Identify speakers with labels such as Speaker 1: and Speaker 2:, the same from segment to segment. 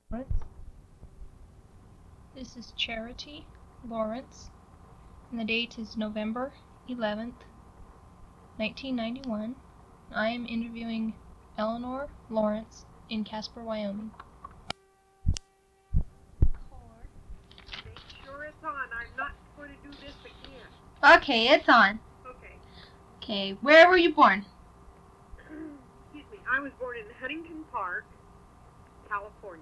Speaker 1: Lawrence. This is Charity Lawrence, and the date is November 11th, 1991. I am interviewing Eleanor Lawrence in Casper, Wyoming.
Speaker 2: Make sure it's on. I'm not going to do this again.
Speaker 1: Okay, it's on.
Speaker 2: Okay.
Speaker 1: Okay, where were you born?
Speaker 2: Excuse me. I was born in Huntington Park, California.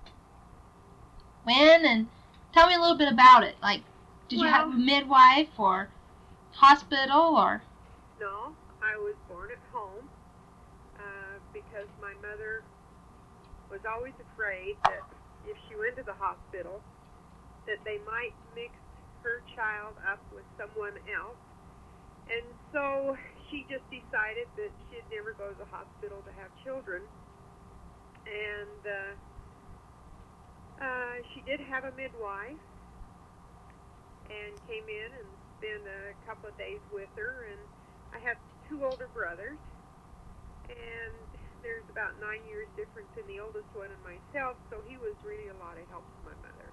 Speaker 1: When? And tell me a little bit about it. Like, did you have a midwife or hospital or?
Speaker 2: No, I was born at home because my mother was always afraid that if she went to the hospital that they might mix her child up with someone else. And so she just decided that she'd never go to the hospital to have children. And she did have a midwife and came in and spent a couple of days with her. And I have two older brothers, and there's about 9 years difference in the oldest one and myself, so he was really a lot of help to my mother.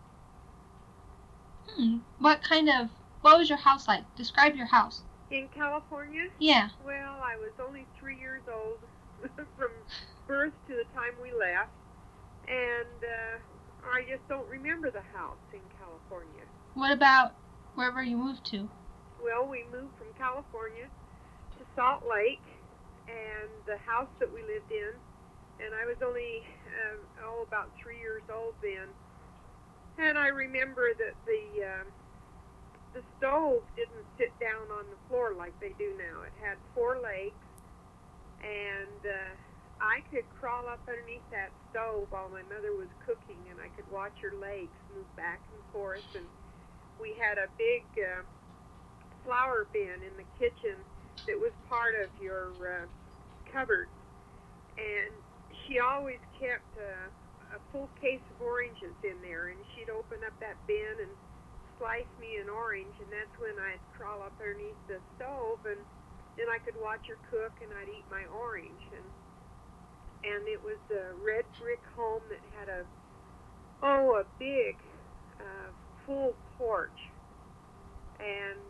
Speaker 1: What was your house like? Describe your house.
Speaker 2: In California?
Speaker 1: Yeah.
Speaker 2: Well, I was only 3 years old from birth to the time we left, and I just don't remember the house in California.
Speaker 1: What about wherever you moved to?
Speaker 2: Well, we moved from California to Salt Lake, and the house that we lived in, and I was only about 3 years old then, and I remember that the stove didn't sit down on the floor like they do now. It had 4 legs, and I could crawl up underneath that stove while my mother was cooking, and I could watch her legs move back and forth. And we had a big flour bin in the kitchen that was part of your cupboard, and she always kept a full case of oranges in there, and she'd open up that bin and slice me an orange, and that's when I'd crawl up underneath the stove, and then I could watch her cook, and I'd eat my orange. And it was a red brick home that had a big full porch, and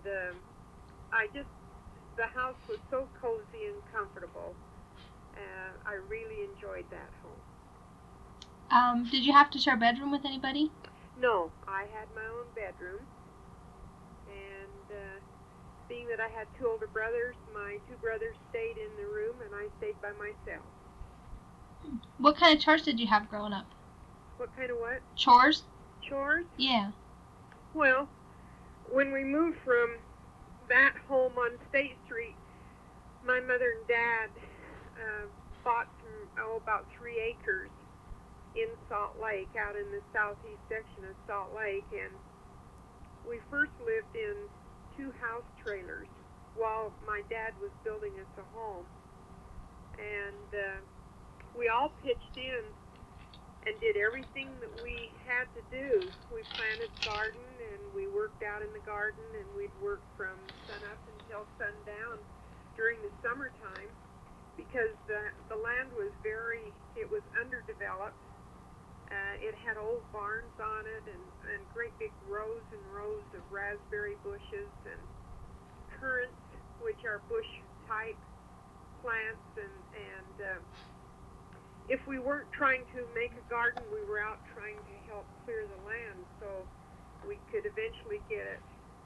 Speaker 2: the house was so cozy and comfortable. I really enjoyed that home.
Speaker 1: Did you have to share a bedroom with anybody?
Speaker 2: No, I had my own bedroom, and being that I had 2 older brothers, my 2 brothers stayed in the room, and I stayed by myself.
Speaker 1: What kind of chores did you have growing up?
Speaker 2: What kind of what?
Speaker 1: Chores?
Speaker 2: Chores?
Speaker 1: Yeah.
Speaker 2: Well, when we moved from that home on State Street, my mother and dad bought about 3 acres in Salt Lake, out in the southeast section of Salt Lake, and we first lived in 2 house trailers while my dad was building us a home, and we all pitched in and did everything that we had to do. We planted garden, and we worked out in the garden, and we'd work from sunup until sundown during the summertime, because the land was it was underdeveloped. It had old barns on it, and great big rows and rows of raspberry bushes and currants, which are bush-type plants. And if we weren't trying to make a garden, we were out trying to help clear the land so we could eventually get it.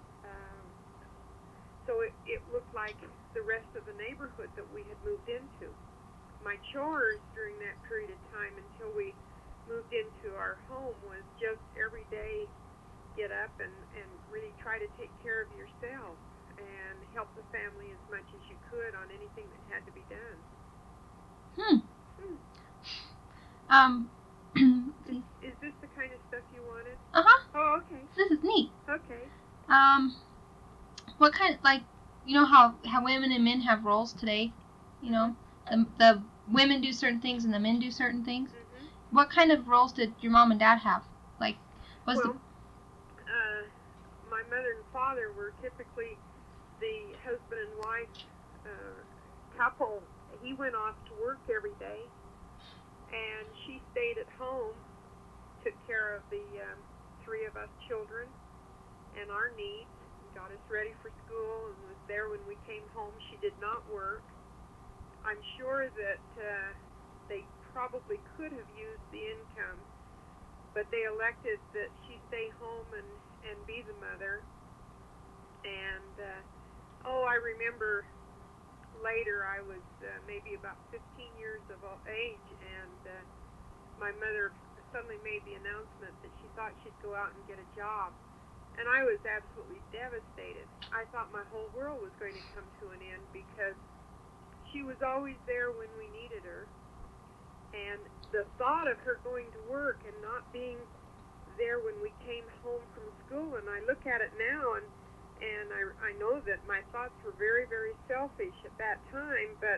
Speaker 2: So it looked like the rest of the neighborhood that we had moved into. My chores during that period of time until we moved into our home was just every day get up and really try to take care of yourself and help the family as much as you could on anything that had to be done. Is this the kind of stuff you wanted?
Speaker 1: Uh-huh.
Speaker 2: Oh, okay.
Speaker 1: This is neat.
Speaker 2: Okay.
Speaker 1: What kind, like, you know how women and men have roles today? You know, the women do certain things and the men do certain things.
Speaker 2: Mm-hmm.
Speaker 1: What kind of roles did your mom and dad have? Like,
Speaker 2: my mother and father were typically the husband and wife couple. He went off to work every day, and she stayed at home took care of the three of us children and our needs, got us ready for school, and was there when we came home. She did not work. I'm sure that they probably could have used the income, but they elected that she stay home and be the mother. And, I remember later I was maybe about 15 years of age, and my mother suddenly made the announcement that she thought she'd go out and get a job. And I was absolutely devastated. I thought my whole world was going to come to an end because she was always there when we needed her. And the thought of her going to work and not being there when we came home from school, and I look at it now, and I know that my thoughts were very, very selfish at that time, but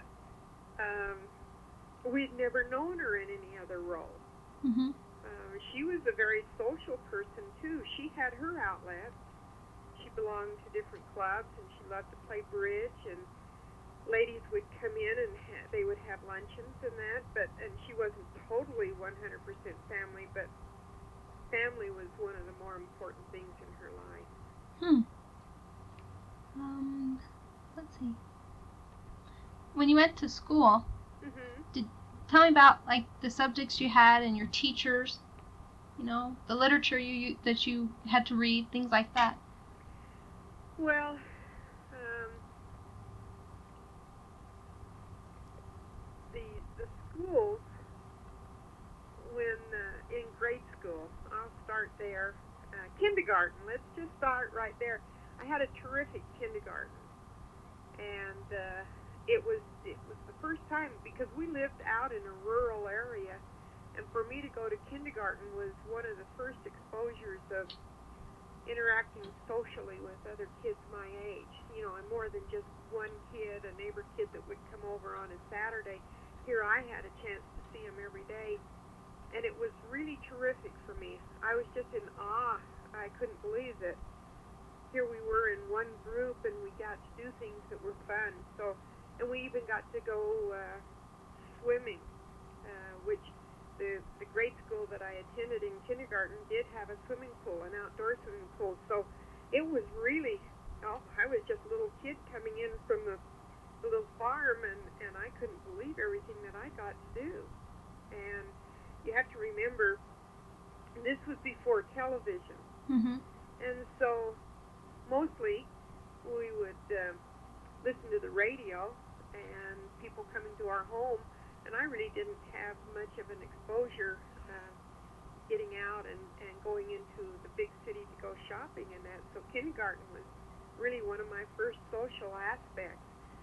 Speaker 2: we'd never known her in any other role.
Speaker 1: Mm-hmm.
Speaker 2: She was a very social person, too. She had her outlets. She belonged to different clubs, and she loved to play bridge, and ladies would come in, and they would have luncheons and that, and she wasn't totally 100% family, but family was one of the more important things in her life.
Speaker 1: Let's see. When you went to school,
Speaker 2: Mm-hmm.
Speaker 1: tell me about like the subjects you had and your teachers. The literature that you had to read, things like that.
Speaker 2: Well, the schools, when in grade school, I'll start there. Kindergarten, let's just start right there. I had a terrific kindergarten, and it was the first time, because we lived out in a rural area, and for me to go to kindergarten was one of the first exposures of interacting socially with other kids my age, and more than just one kid, a neighbor kid that would come over on a Saturday. Here I had a chance to see him every day, and it was really terrific for me. I was just in awe. I couldn't believe that here we were in one group, and we got to do things that were fun. And we even got to go swimming, which the grade school that I attended in kindergarten did have a swimming pool, an outdoor swimming pool. So it was really, I was just a little kid coming in from the little farm, and I couldn't believe everything that I got to do. And you have to remember, this was before television.
Speaker 1: Mm-hmm.
Speaker 2: And so mostly we would listen to the radio and people coming to our home, and I really didn't have much of an exposure getting out and going into the big city to go shopping and that. So kindergarten was really one of my first social aspects.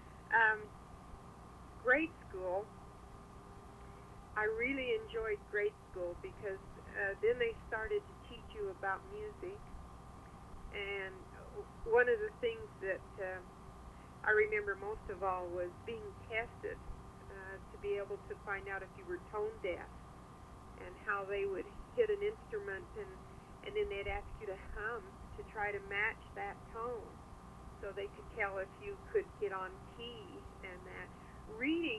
Speaker 2: Grade school, I really enjoyed grade school because then they started to teach you about music. And one of the things that I remember most of all was being tested to be able to find out if you were tone deaf, and how they would hit an instrument and then they'd ask you to hum to try to match that tone so they could tell if you could get on key and that. Reading,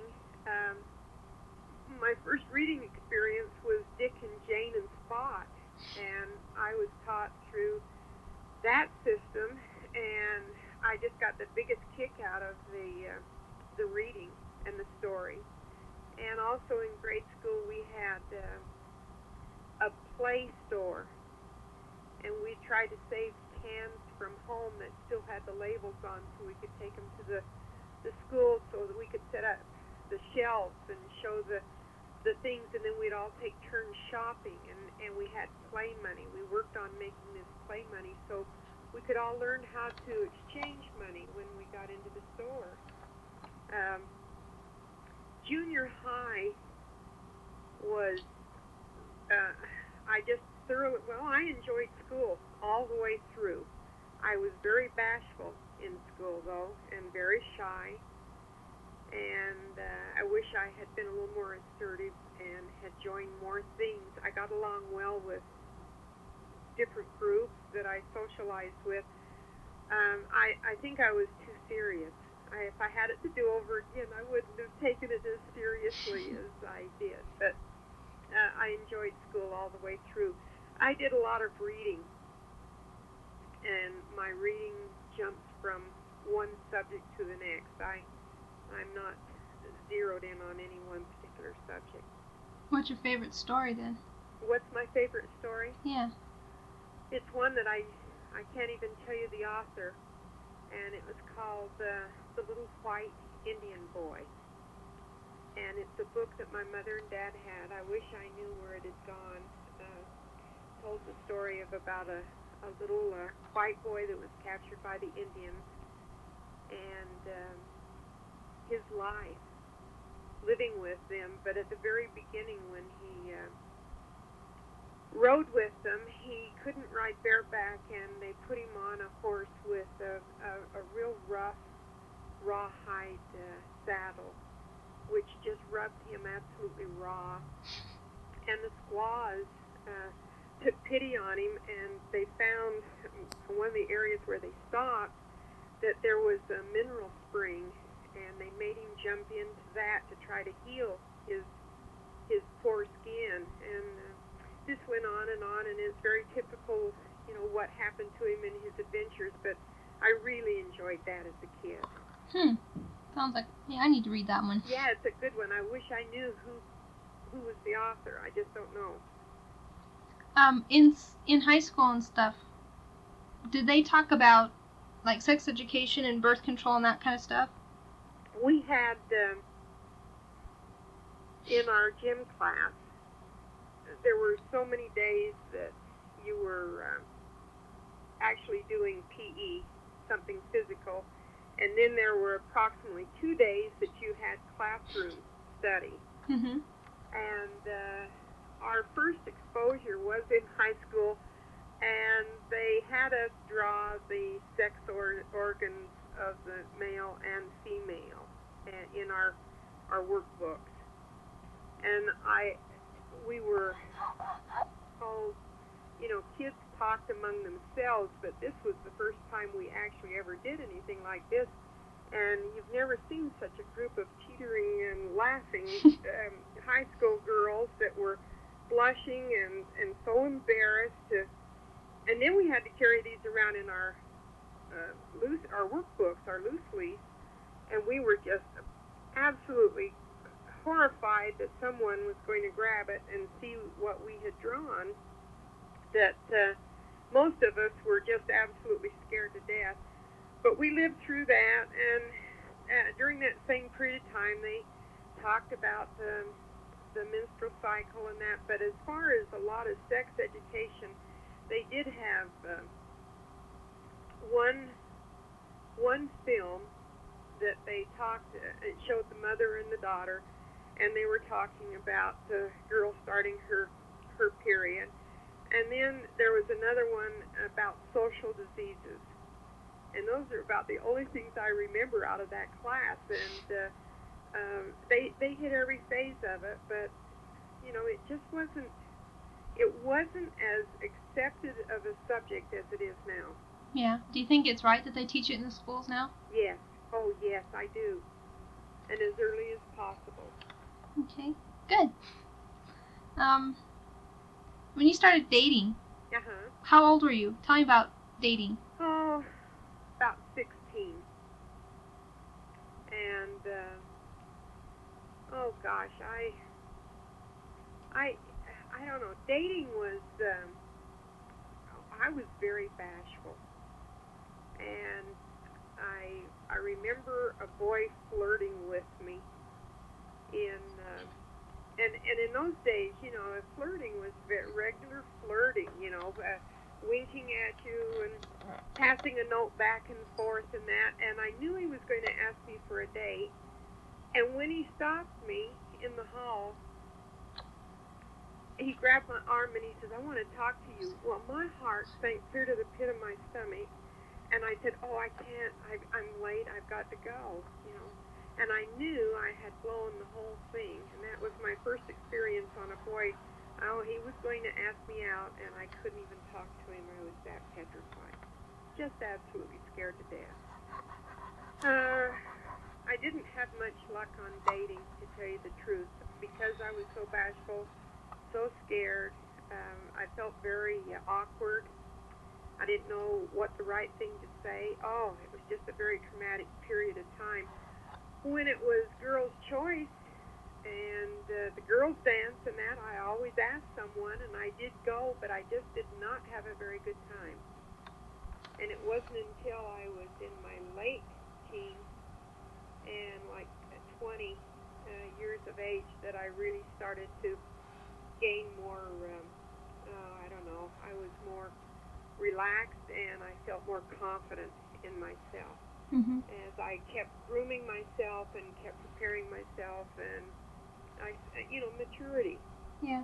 Speaker 2: my first reading experience was Dick and Jane and Spot, and I was taught through that system, and I just got the biggest kick out of the reading and the story. And also in grade school we had a play store, and we tried to save cans from home that still had the labels on so we could take them to the school so that we could set up the shelves and show the things, and then we'd all take turns shopping, and we had play money. We worked on making this play money so we could all learn how to exchange money when we got into the store. Junior high was, I enjoyed school all the way through. I was very bashful in school, though, and very shy, and I wish I had been a little more assertive and had joined more things. I got along well with different groups that I socialized with. I think I was too serious. If I had it to do over again, I wouldn't have taken it as seriously as I did. But I enjoyed school all the way through. I did a lot of reading, and my reading jumps from one subject to the next. I'm not zeroed in on any one particular subject.
Speaker 1: What's your favorite story then?
Speaker 2: What's my favorite story?
Speaker 1: Yeah.
Speaker 2: It's one that I can't even tell you the author, and it was called The Little White Indian Boy. And it's a book that my mother and dad had. I wish I knew where it had gone. Told the story of about a little white boy that was captured by the Indians, and his life living with them. But at the very beginning, when he rode with them, he couldn't ride bareback, and they put him on a horse with a real rough rawhide saddle, which just rubbed him absolutely raw. And the squaws took pity on him, and they found one of the areas where they stopped that there was a mineral spring, and they made him jump into that to try to heal his poor skin. And this went on, and it's very typical, what happened to him in his adventures. But I really enjoyed that as a kid.
Speaker 1: Sounds like, I need to read that one.
Speaker 2: Yeah, it's a good one. I wish I knew who was the author. I just don't know.
Speaker 1: In high school and stuff, did they talk about like sex education and birth control and that kind of stuff?
Speaker 2: We had in our gym class, there were so many days that you were actually doing PE, something physical, and then there were approximately 2 days that you had classroom study.
Speaker 1: Mm-hmm.
Speaker 2: And our first exposure was in high school, and they had us draw the sex organs of the male and female in our workbooks. And we were all, kids talked among themselves, but this was the first time we actually ever did anything like this. And you've never seen such a group of teetering and laughing high school girls that were blushing and so embarrassed. And then we had to carry these around in our workbooks, our loose leaf, and we were just absolutely horrified that someone was going to grab it and see what we had drawn, that most of us were just absolutely scared to death. But we lived through that, and during that same period of time, they talked about the menstrual cycle and that. But as far as a lot of sex education, they did have one film that they talked. It showed the mother and the daughter, and they were talking about the girl starting her period. And then there was another one about social diseases. And those are about the only things I remember out of that class. And they hit every phase of it, but it just wasn't as accepted of a subject as it is now.
Speaker 1: Yeah. Do you think it's right that they teach it in the schools now?
Speaker 2: Yes. Oh, yes, I do. And as early as possible.
Speaker 1: Okay. Good. When you started dating, how old were you? Tell me about dating.
Speaker 2: Oh, about 16. And oh gosh, I don't know. Dating was I was very bashful, and I remember a boy flirting with me and in those days, flirting was very regular flirting, winking at you and passing a note back and forth and that. And I knew he was going to ask me for a date. And when he stopped me in the hall, he grabbed my arm and he says, "I want to talk to you." Well, my heart sank clear to the pit of my stomach. And I said, "Oh, I can't. I'm late. I've got to go," And I knew I had blown the whole thing. And that was my first experience on a boy. Oh, he was going to ask me out, and I couldn't even talk to him. I was that petrified. Just absolutely scared to death. I didn't have much luck on dating, to tell you the truth, because I was so bashful. so scared. I felt very awkward. I didn't know what the right thing to say. Oh, it was just a very traumatic period of time. When it was girls' choice and the girls' dance and that, I always asked someone, and I did go, but I just did not have a very good time. And it wasn't until I was in my late teens and like 20 years of age that I really started to gain more, I don't know, I was more relaxed and I felt more confident in myself.
Speaker 1: Mhm.
Speaker 2: As I kept grooming myself and kept preparing myself, and maturity.
Speaker 1: Yeah.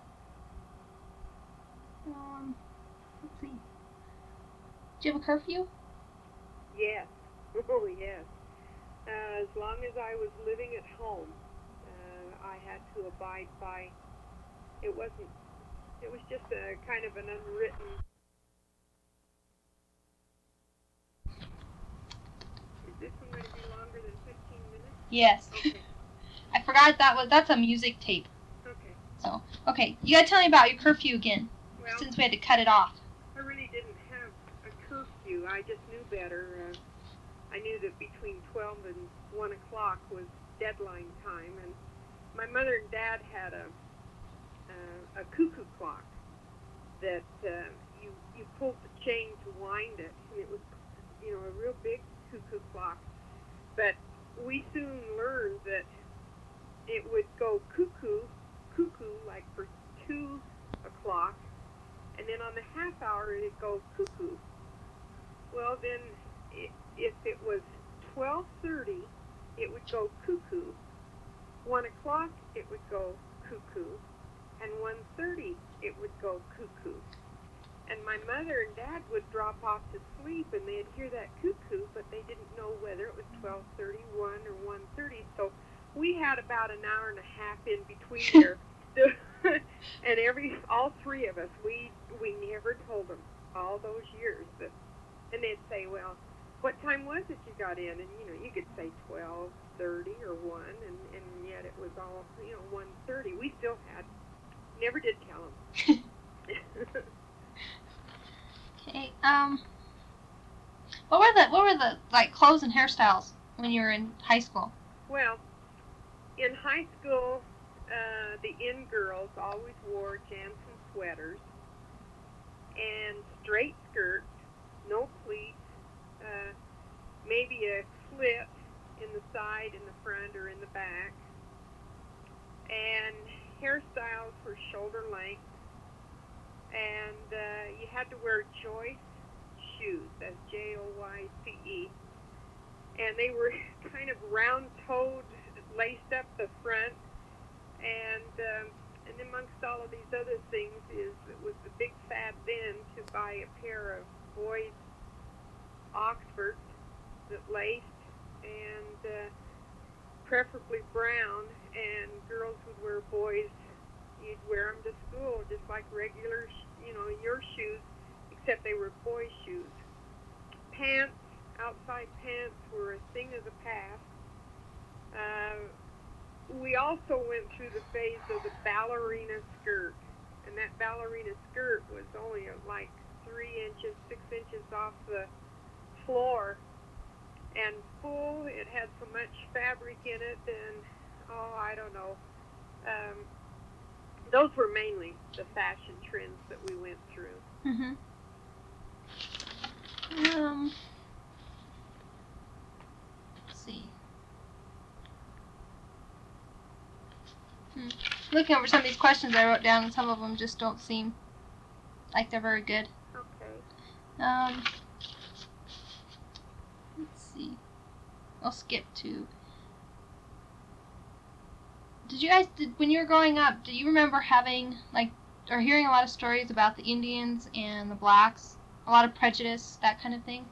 Speaker 1: Let's see. Do you have a curfew?
Speaker 2: Yes. Oh, yes. As long as I was living at home, I had to abide by. It was just a kind of an unwritten. Is this one going to be longer than 15 minutes?
Speaker 1: Yes.
Speaker 2: Okay.
Speaker 1: I forgot that's a music tape.
Speaker 2: Okay.
Speaker 1: So, okay, you gotta tell me about your curfew again,
Speaker 2: Well,
Speaker 1: since we had to cut it off.
Speaker 2: I really didn't have a curfew. I just knew better. I knew that between 12 and 1 o'clock was deadline time, and my mother and dad had a cuckoo clock that you pulled the chain to wind it, and it was a real big cuckoo clock. But we soon learned that it would go cuckoo like for 2 o'clock, and then on the half hour it'd go cuckoo. Well, then if it was 12:30, it would go cuckoo. 1 o'clock it would go cuckoo, and 1:30 it would go cuckoo. And my mother and dad would drop off to sleep, and they'd hear that cuckoo, but they didn't know whether it was 12:30, 1, or 1:30. So we had about an hour and a half in between there. And all three of us, we never told them all those years that. And they'd say, well, what time was it you got in? And you could say 12:30 or 1, and yet it was all 1:30. We still never did tell them.
Speaker 1: Okay. What were the like clothes and hairstyles when you were in high school?
Speaker 2: Well, in high school, the in girls always wore Jansen sweaters and straight skirts, no pleats, maybe a slit in the side, in the front, or in the back. And hairstyles were shoulder length, and you had to wear Joyce shoes, that's Joyce, and they were kind of round-toed, laced up the front, and amongst all of these other things it was the big fad then to buy a pair of boys' Oxfords that laced, and preferably brown, and girls would wear boys. You'd wear them to school just like regular, your shoes, except they were boys' shoes. Pants, outside pants, were a thing of the past. We also went through the phase of the ballerina skirt, and that ballerina skirt was only like 3 inches, 6 inches off the floor, and full. It had so much fabric in it, and I don't know. Those were mainly the fashion trends that we went through.
Speaker 1: Mhm. Let's see. Looking over some of these questions I wrote down, and some of them just don't seem like they're very good.
Speaker 2: Okay.
Speaker 1: Let's see. I'll skip to. When you were growing up, do you remember having or hearing a lot of stories about the Indians and the blacks? A lot of prejudice, that kind of thing?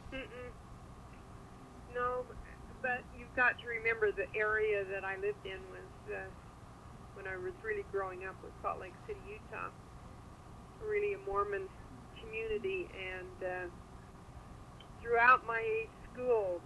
Speaker 2: No, but you've got to remember the area that I lived in was, when I was really growing up, was Salt Lake City, Utah. Really a Mormon community, and throughout my school,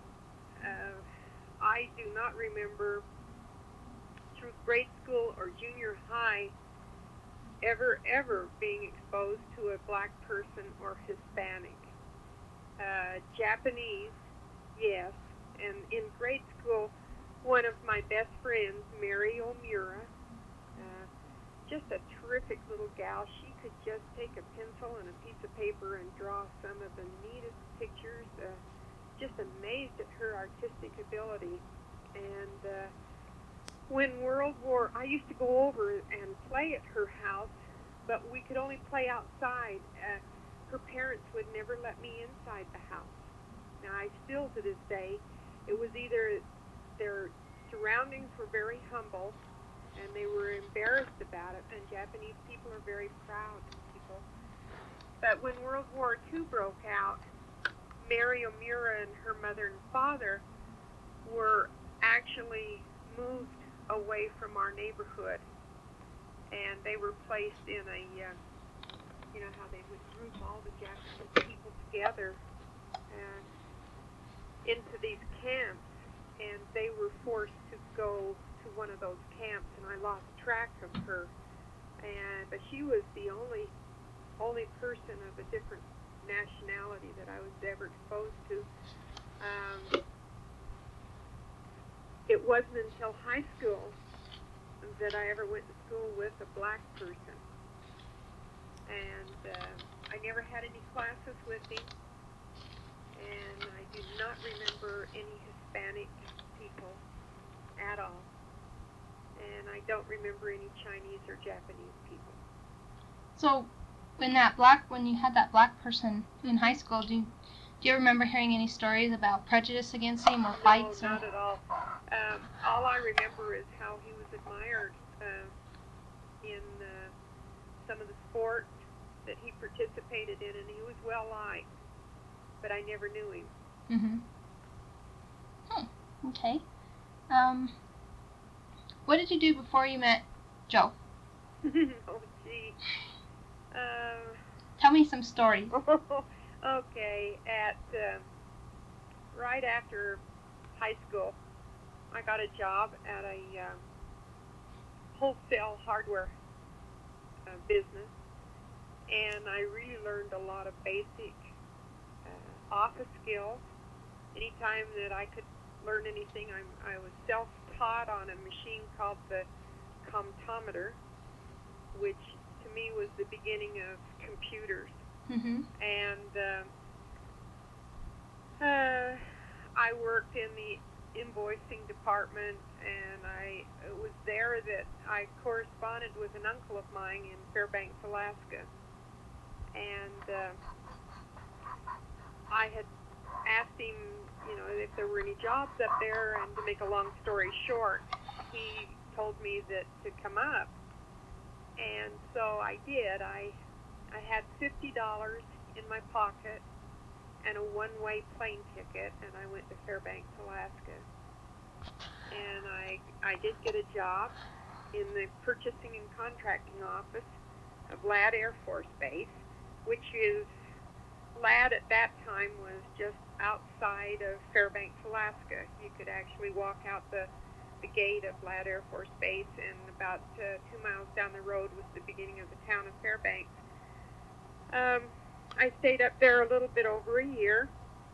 Speaker 2: I do not remember through grade school or junior high ever being exposed to a black person or Hispanic. Japanese, yes. And in grade school, one of my best friends, Mary O'Mura, just a terrific little gal. She could just take a pencil and a piece of paper and draw some of the neatest pictures. Just amazed at her artistic ability. And when World War, I used to go over and play at her house, but we could only play outside. Her parents would never let me inside the house. Now, I still, to this day, it was either their surroundings were very humble, and they were embarrassed about it, and Japanese people are very proud people. But when World War II broke out, Mary O'Mura and her mother and father were actually moved away from our neighborhood, and they were placed in a, you know how they would group all the Japanese people together into these camps, and they were forced to go to one of those camps, and I lost track of her. But she was the only person of a different nationality that I was ever exposed to. It wasn't until high school that I ever went to school with a black person, and I never had any classes with him, and I do not remember any Hispanic people at all, and I don't remember any Chinese or Japanese people.
Speaker 1: So, when you had that black person in high school, do you remember hearing any stories about prejudice against him or fights?
Speaker 2: No, not at all. All I remember is how he was admired in some of the sports that he participated in, and he was well liked, but I never knew him.
Speaker 1: Okay. What did you do before you met Joe?
Speaker 2: Oh, gee.
Speaker 1: Tell me some stories.
Speaker 2: Okay. Right after high school, I got a job at a wholesale hardware business, and I really learned a lot of basic office skills. Anytime that I could learn anything, I was self-taught on a machine called the comptometer, which to me was the beginning of computers. And I worked in the invoicing department, and it was there that I corresponded with an uncle of mine in Fairbanks, Alaska. And I had asked him, if there were any jobs up there, and to make a long story short, he told me that to come up. And so I did. I had $50 in my pocket and a one-way plane ticket, and I went to Fairbanks, Alaska. And I did get a job in the purchasing and contracting office of Ladd Air Force Base, which is, Ladd at that time was just outside of Fairbanks, Alaska. You could actually walk out the gate of Ladd Air Force Base, and about 2 miles down the road was the beginning of the town of Fairbanks. I stayed up there a little bit over a year,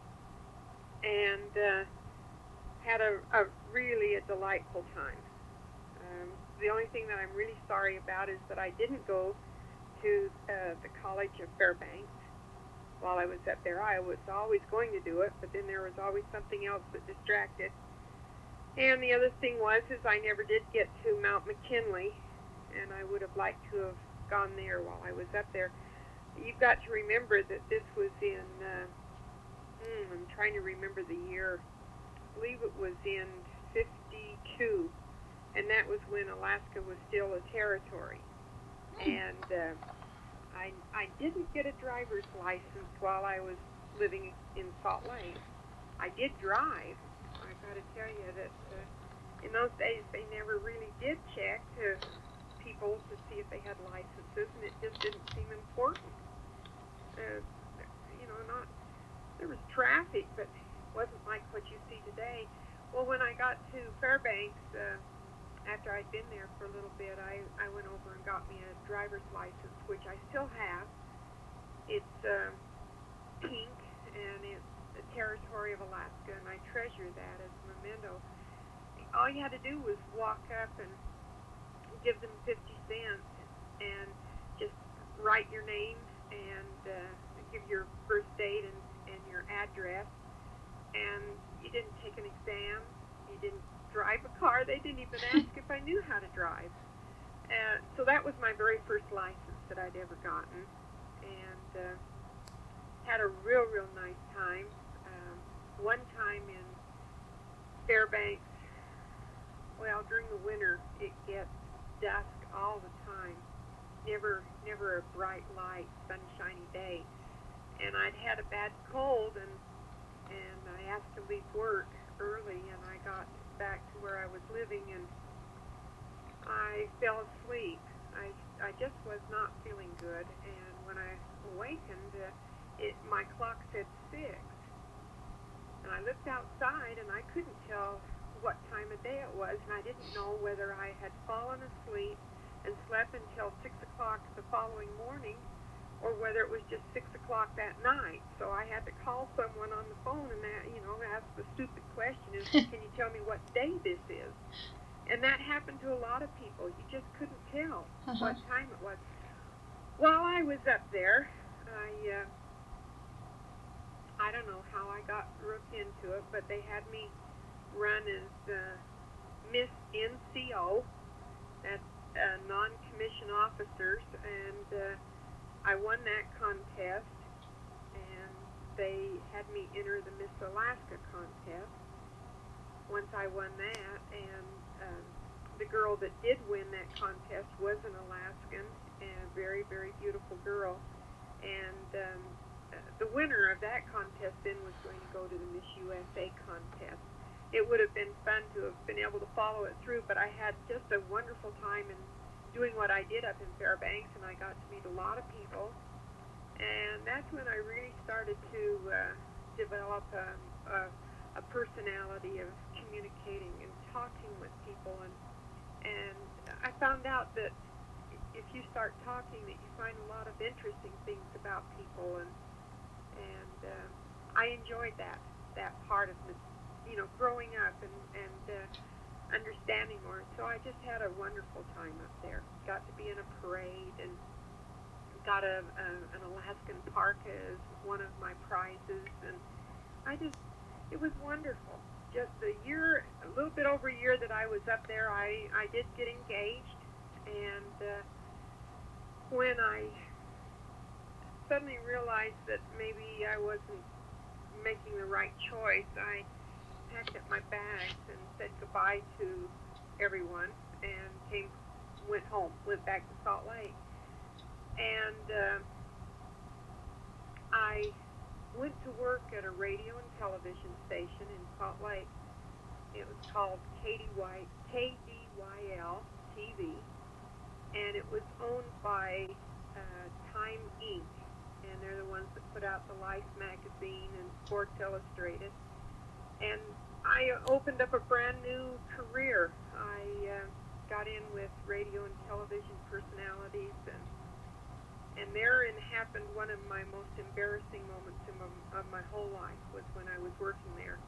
Speaker 2: and had a really delightful time. The only thing that I'm really sorry about is that I didn't go to the College of Fairbanks while I was up there. I was always going to do it, but then there was always something else that distracted. And the other thing was I never did get to Mount McKinley, and I would have liked to have gone there while I was up there. You've got to remember that this was in, I'm trying to remember the year, I believe it was in 52, and that was when Alaska was still a territory. And I didn't get a driver's license while I was living in Salt Lake. I did drive. I got to tell you that in those days they never really did check people to see if they had licenses, and it just didn't seem important. There was traffic, but it wasn't like what you see today. Well, when I got to Fairbanks, after I'd been there for a little bit, I went over and got me a driver's license, which I still have. It's pink, and it's the territory of Alaska, and I treasure that as a memento. All you had to do was walk up and give them 50 cents and just write your name and give your birth date and your address. And you didn't take an exam. You didn't drive a car. They didn't even ask if I knew how to drive. So that was my very first license that I'd ever gotten. And had a real nice time. One time in Fairbanks, well, during the winter, it gets dusk all the time. Never a bright light, sunshiny day. And I'd had a bad cold, and I asked to leave work early, and I got back to where I was living, and I fell asleep. I just was not feeling good, and when I awakened, my clock said 6. And I looked outside, and I couldn't tell what time of day it was, and I didn't know whether I had fallen asleep and slept until 6 o'clock the following morning, or whether it was just 6 o'clock that night. So I had to call someone on the phone and ask the stupid question, can you tell me what day this is? And that happened to a lot of people. You just couldn't tell what time it was. While I was up there, I don't know how I got roped into it, but they had me run as Miss NCO. That's non-commissioned officers, and I won that contest, and they had me enter the Miss Alaska contest. Once I won that, and the girl that did win that contest was an Alaskan, and a very, very beautiful girl, and the winner of that contest then was going to go to the Miss USA contest. It would have been fun to have been able to follow it through, but I had just a wonderful time in doing what I did up in Fairbanks, and I got to meet a lot of people, and that's when I really started to develop a personality of communicating and talking with people, and I found out that if you start talking, that you find a lot of interesting things about people, and I enjoyed that part of the, growing up and understanding more. So I just had a wonderful time up there. Got to be in a parade and got an Alaskan parka as one of my prizes, and it was wonderful. Just a little bit over a year that I was up there, I did get engaged, and when I suddenly realized that maybe I wasn't making the right choice, I packed up my bags and said goodbye to everyone and went back to Salt Lake. And I went to work at a radio and television station in Salt Lake. It was called KDYL TV, and it was owned by Time Inc., and they're the ones that put out the Life magazine and Sports Illustrated. And I opened up a brand new career. I got in with radio and television personalities, and therein happened one of my most embarrassing moments of my whole life was when I was working there.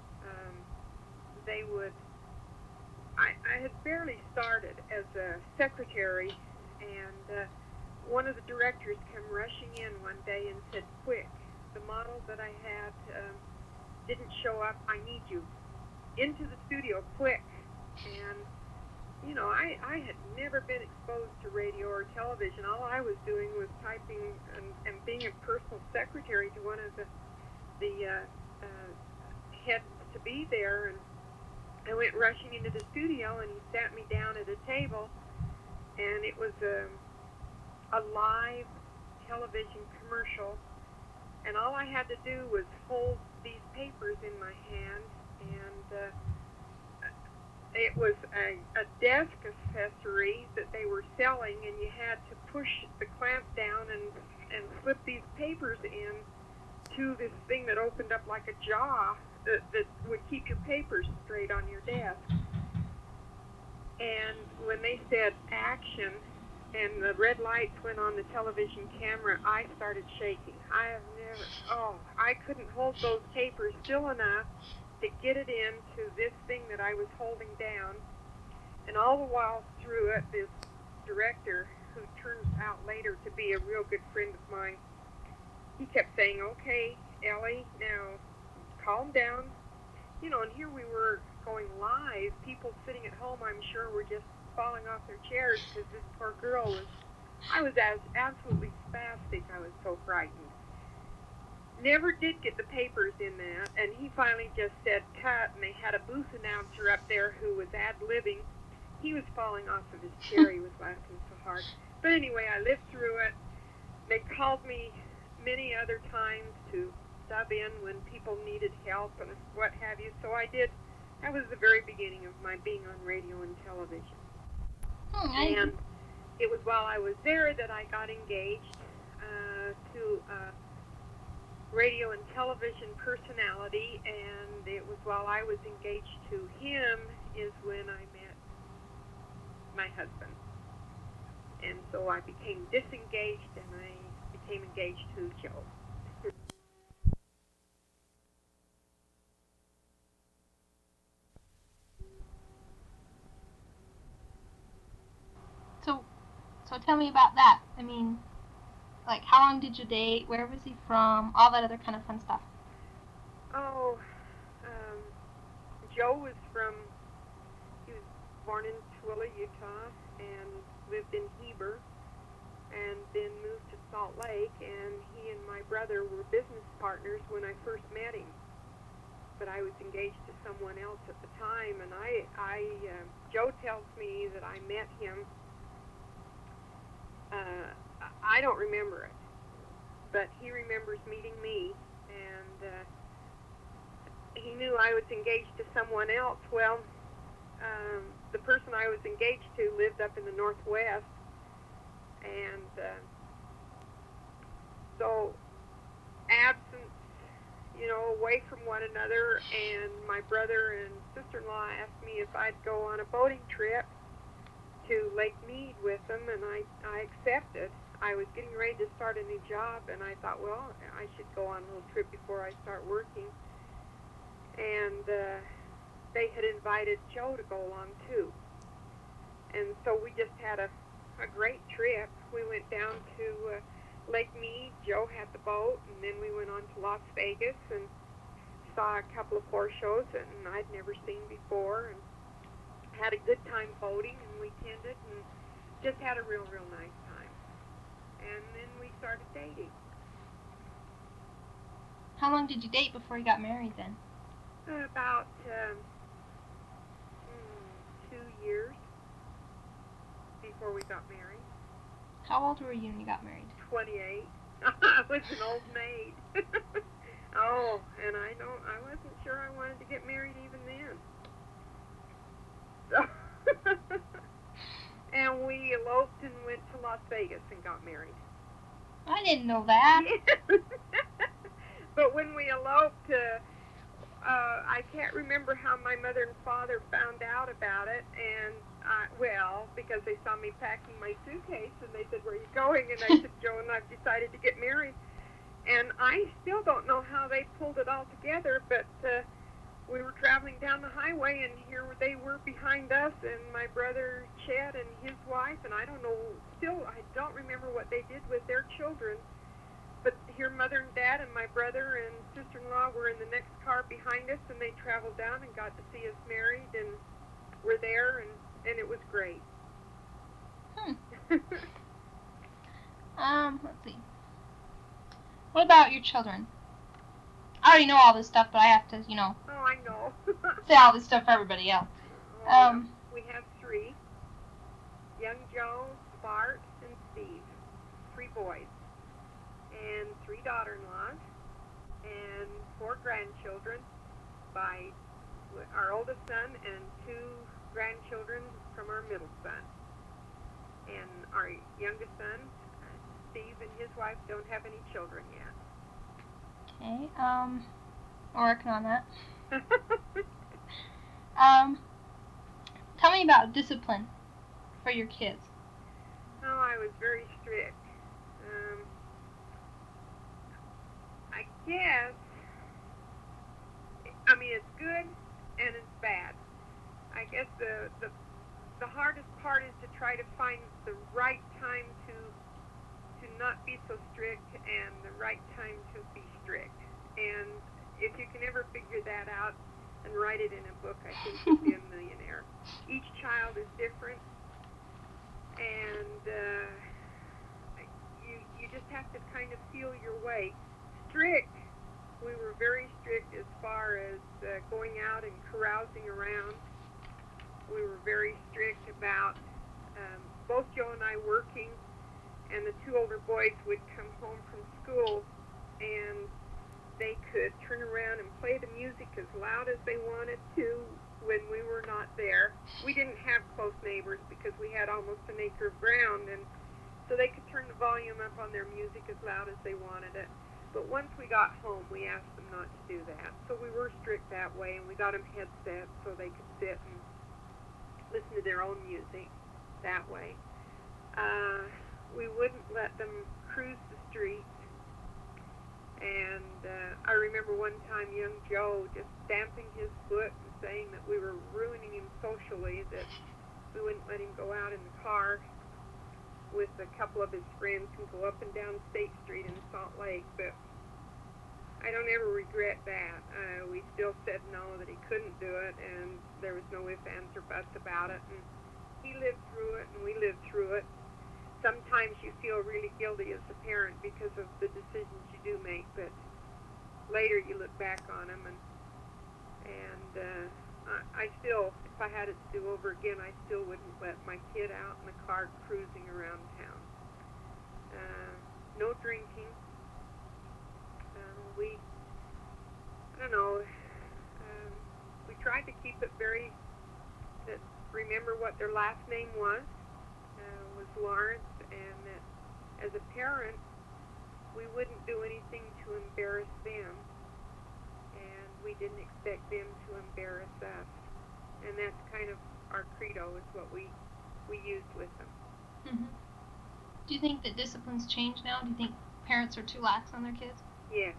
Speaker 2: I had barely started as a secretary, and one of the directors came rushing in one day and said, "Quick, the model that I had didn't show up. I need you into the studio, quick." And I had never been exposed to radio or television. All I was doing was typing and being a personal secretary to one of the heads to be there. And I went rushing into the studio, and he sat me down at a table, and it was a live television commercial, and all I had to do was hold these papers in my hand, and it was a desk accessory that they were selling, and you had to push the clamp down and slip these papers in to this thing that opened up like a jaw that would keep your papers straight on your desk. And when they said action and the red lights went on the television camera, I started shaking. I couldn't hold those papers still enough to get it into this thing that I was holding down. And all the while through it, this director, who turns out later to be a real good friend of mine, he kept saying, "Okay, Ellie, now calm down." And here we were going live. People sitting at home, I'm sure, were just falling off their chairs because this poor girl I was absolutely spastic. I was so frightened. Never did get the papers in that, and he finally just said cut, and they had a booth announcer up there who was ad-libbing. He was falling off of his chair. He was laughing so hard. But anyway, I lived through it. They called me many other times to sub in when people needed help and what have you. So I did. That was the very beginning of my being on radio and television. And it was while I was there that I got engaged to radio and television personality, and it was while I was engaged to him is when I met my husband. And so I became disengaged, and I became engaged to Joe.
Speaker 1: So tell me about that. I mean, like, how long did you date? Where was he from? All that other kind of fun stuff.
Speaker 2: Oh, Joe he was born in Tooele, Utah, and lived in Heber, and then moved to Salt Lake, and he and my brother were business partners when I first met him. But I was engaged to someone else at the time, and Joe tells me that I met him. I don't remember it, but he remembers meeting me, and he knew I was engaged to someone else. Well, the person I was engaged to lived up in the Northwest, and so absence, away from one another, and my brother and sister-in-law asked me if I'd go on a boating trip to Lake Mead with them, and I accepted. I was getting ready to start a new job, and I thought, well, I should go on a little trip before I start working. And they had invited Joe to go along too. And so we just had a great trip. We went down to Lake Mead. Joe had the boat, and then we went on to Las Vegas and saw a couple of horse shows that I'd never seen before, and had a good time boating and weekended, and just had a real nice time. And then we started dating.
Speaker 1: How long did you date before you got married then?
Speaker 2: About 2 years before we got married.
Speaker 1: How old were you when you got married?
Speaker 2: 28. I was an old maid. Oh, and I wasn't sure I wanted to get married even then. So and we eloped and went to Las Vegas and got married.
Speaker 1: I didn't know that.
Speaker 2: But when we eloped, I can't remember how my mother and father found out about it, and because they saw me packing my suitcase, and they said, "Where are you going?" And I said, "Joe and I've decided to get married." And I still don't know how they pulled it all together, but we were traveling down the highway, and here they were behind us, and my brother Chet and his wife, and I don't remember what they did with their children. But here Mother and Dad and my brother and sister-in-law were in the next car behind us, and they traveled down and got to see us married, and we're there, and it was great.
Speaker 1: Let's see. What about your children? I already know all this stuff, but I have to,
Speaker 2: Oh, I know.
Speaker 1: say all this stuff for everybody else.
Speaker 2: We have 3. Young Joe, Bart, and Steve. 3 boys. And 3 daughter-in-laws. And 4 grandchildren by our oldest son, and 2 grandchildren from our middle son. And our youngest son, Steve, and his wife don't have any children yet.
Speaker 1: Okay, we're working on that. Tell Tell me about discipline for your kids.
Speaker 2: Oh, I was very strict. I guess, I mean, it's good and it's bad. I guess the hardest part is to try to find the right time to not be so strict and the right time to be strict. And if you can ever figure that out and write it in a book, I think you'd be a millionaire. Each child is different, and you just have to kind of feel your way. Strict, we were very strict as far as going out and carousing around. We were very strict about both Joe and I working, and the two older boys would come home from school and they could turn around and play the music as loud as they wanted to when we were not there. We didn't have close neighbors because we had almost an acre of ground, and so they could turn the volume up on their music as loud as they wanted it. But once we got home, we asked them not to do that. So we were strict that way, and we got them headsets so they could sit and listen to their own music that way. We wouldn't let them cruise the streets. And I remember one time young Joe just stamping his foot and saying that we were ruining him socially, that we wouldn't let him go out in the car with a couple of his friends and go up and down State Street in Salt Lake. But I don't ever regret that. We still said no, that he couldn't do it, and there was no ifs, ands, or buts about it. And he lived through it, and we lived through it. Sometimes you feel really guilty as a parent because of the decisions you do make, but later you look back on them, and I still, if I had it to do over again, I still wouldn't let my kid out in the car cruising around town. No drinking. I don't know, we tried to keep it very, remember what their last name was Lawrence, and that as a parent, we wouldn't do anything to embarrass them, and we didn't expect them to embarrass us. And that's kind of our credo, is what we used with them.
Speaker 1: Mm-hmm. Do you think that discipline's changed now? Do you think parents are too lax on their kids?
Speaker 2: Yes.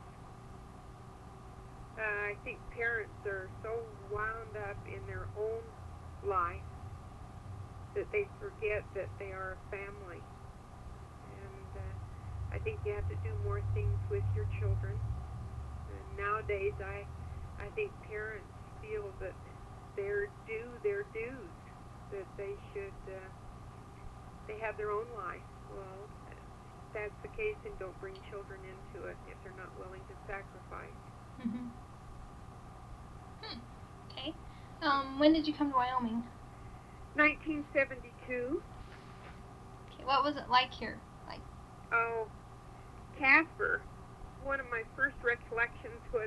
Speaker 2: I think parents are so wound up in their own life that they forget that they are a family. And I think you have to do more things with your children. And nowadays, I think parents feel that they're due their dues, that they should, they have their own life. Well, if that's the case, then don't bring children into it if they're not willing to sacrifice.
Speaker 1: Mm-hmm. Okay. When did you come to Wyoming?
Speaker 2: 1972.
Speaker 1: Okay, what was it like here?
Speaker 2: Oh, Casper. One of my first recollections was,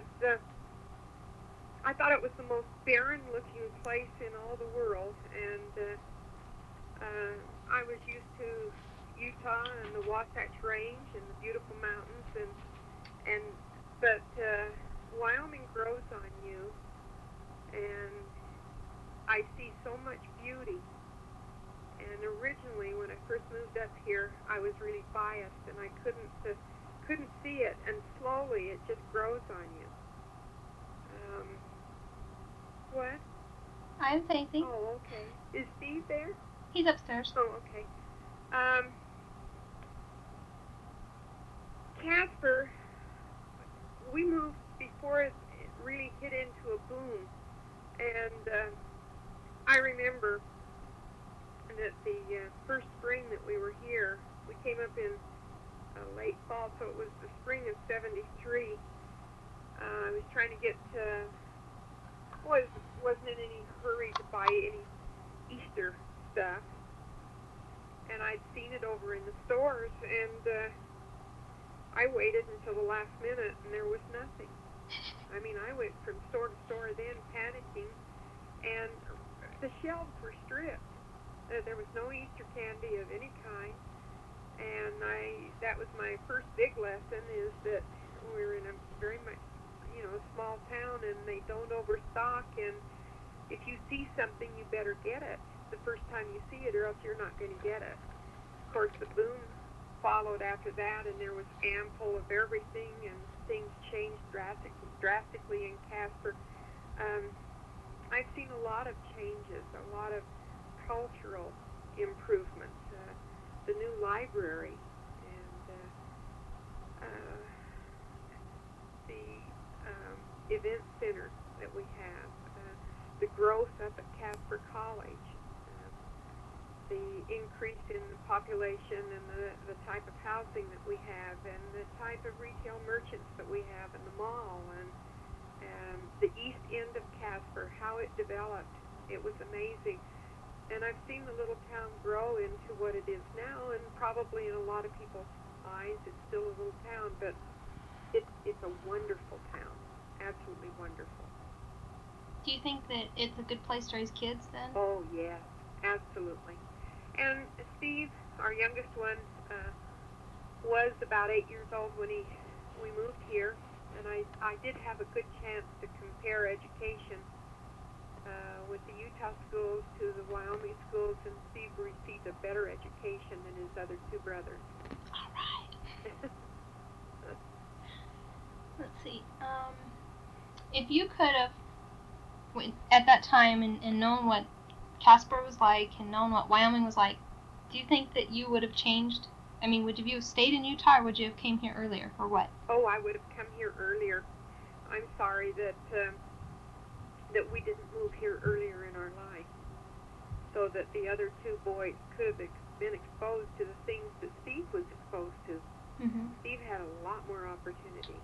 Speaker 2: I thought it was the most barren-looking place in all the world, and I was used to Utah and the Wasatch Range and the beautiful mountains, but Wyoming grows on you, and I see so much beauty. And originally, when I first moved up here, I was really biased, and I couldn't see it. And slowly, it just grows on you. What?
Speaker 1: I'm thinking.
Speaker 2: Oh, okay. Is Steve there?
Speaker 1: He's upstairs.
Speaker 2: Oh, okay. Casper, we moved before it really hit into a boom, and I remember that the first spring that we were here, we came up in late fall, so it was the spring of '73. I was trying to get wasn't in any hurry to buy any Easter stuff, and I'd seen it over in the stores, and I waited until the last minute, and there was nothing. I mean, I went from store to store then, panicking, and the shelves were stripped. There was no Easter candy of any kind, and that was my first big lesson, is that we're in a very much, small town, and they don't overstock, and if you see something, you better get it. the first time you see it, or else you're not going to get it. Of course, the boom followed after that, and there was ample of everything, and things changed drastically in Casper. I've seen a lot of changes, a lot of cultural improvements. The new library and the event center that we have, the growth up at Casper College, the increase in the population and the type of housing that we have, and the type of retail merchants that we have in the mall, and the east end of Casper, how it developed. It was amazing. And I've seen the little town grow into what it is now, and probably in a lot of people's eyes it's still a little town, but it's a wonderful town. Absolutely wonderful.
Speaker 1: Do you think that it's a good place to raise kids then?
Speaker 2: Oh, yes, absolutely. And Steve, our youngest one, was about 8 years old when we moved here, and I did have a good chance to compare education with the Utah schools to the Wyoming schools, and Steve received a better education than his other two brothers.
Speaker 1: All right. Let's see. If you could have, at that time, and known what Casper was like, and known what Wyoming was like, do you think that you would have changed? I mean, would you have stayed in Utah, or would you have came here earlier, or what?
Speaker 2: Oh, I would have come here earlier. I'm sorry that we didn't move here earlier in our life, so that the other two boys could have been exposed to the things that Steve was exposed to.
Speaker 1: Mm-hmm.
Speaker 2: Steve had a lot more opportunity.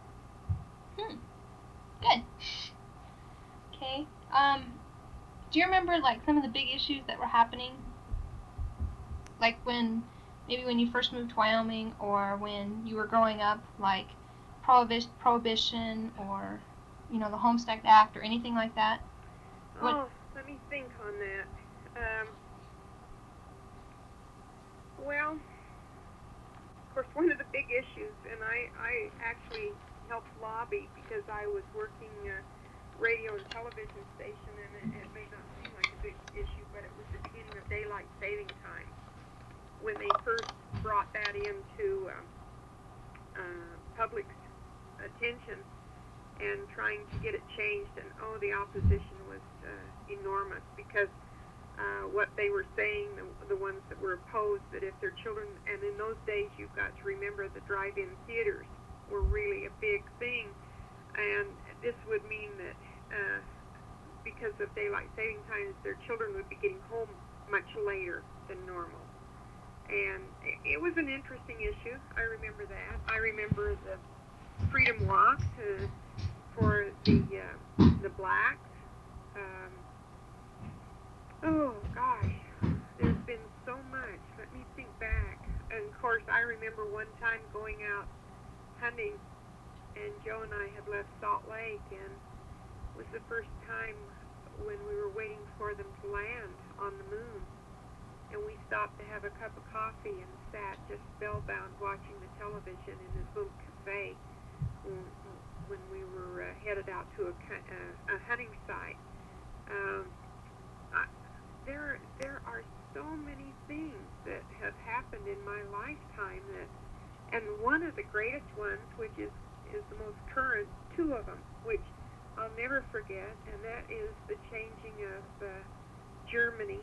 Speaker 1: Good. Okay. Do you remember like some of the big issues that were happening? Like maybe when you first moved to Wyoming, or when you were growing up, like prohibition, or the Homestead Act, or anything like that?
Speaker 2: Let me think on that. Well, of course, one of the big issues, and I actually helped lobby because I was working radio and television station, and it may not seem like a big issue, but it was the beginning of daylight saving time when they first brought that into public's attention and trying to get it changed, and the opposition was enormous, because what they were saying, the ones that were opposed, that if their children, and in those days you've got to remember the drive-in theaters were really a big thing, and this would mean that because of daylight saving times, their children would be getting home much later than normal. And it was an interesting issue. I remember that. I remember the Freedom Walk for the blacks. Oh gosh, there's been so much. Let me think back. And of course, I remember one time going out hunting, and Joe and I had left Salt Lake, and it was the first time when we were waiting for them to land on the moon. And we stopped to have a cup of coffee and sat just spellbound watching the television in this little cafe when we were headed out to a hunting site. There are so many things that have happened in my lifetime, and one of the greatest ones, which is the most current, two of them, which I'll never forget, and that is the changing of Germany.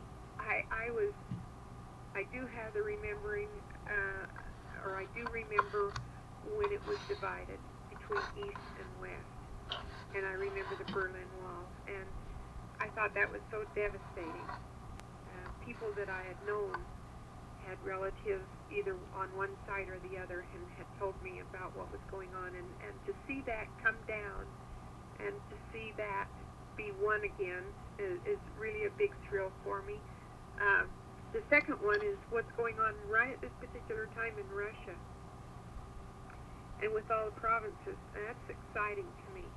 Speaker 2: I do have the remembering, or I do remember when it was divided between East and West, and I remember the Berlin Wall, and I thought that was so devastating. People that I had known had relatives either on one side or the other, and had told me about what was going on, and to see that come down and to see that be one again is really a big thrill for me. The second one is what's going on right at this particular time in Russia, and with all the provinces. That's exciting to me.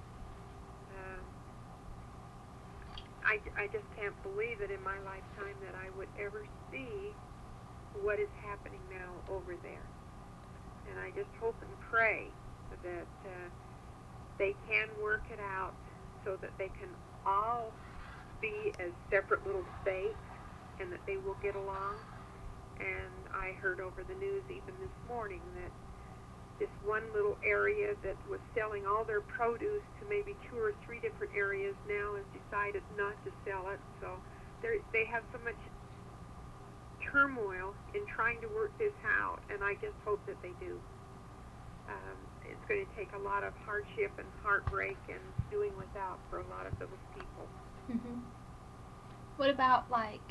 Speaker 2: I just can't believe that in my lifetime that I would ever see what is happening now over there. And I just hope and pray that they can work it out so that they can all be as separate little states, and that they will get along. And I heard over the news even this morning that this one little area that was selling all their produce to maybe 2 or 3 different areas now has decided not to sell it. So they have so much turmoil in trying to work this out, and I just hope that they do. It's going to take a lot of hardship and heartbreak and doing without for a lot of those people.
Speaker 1: Mm-hmm. What about like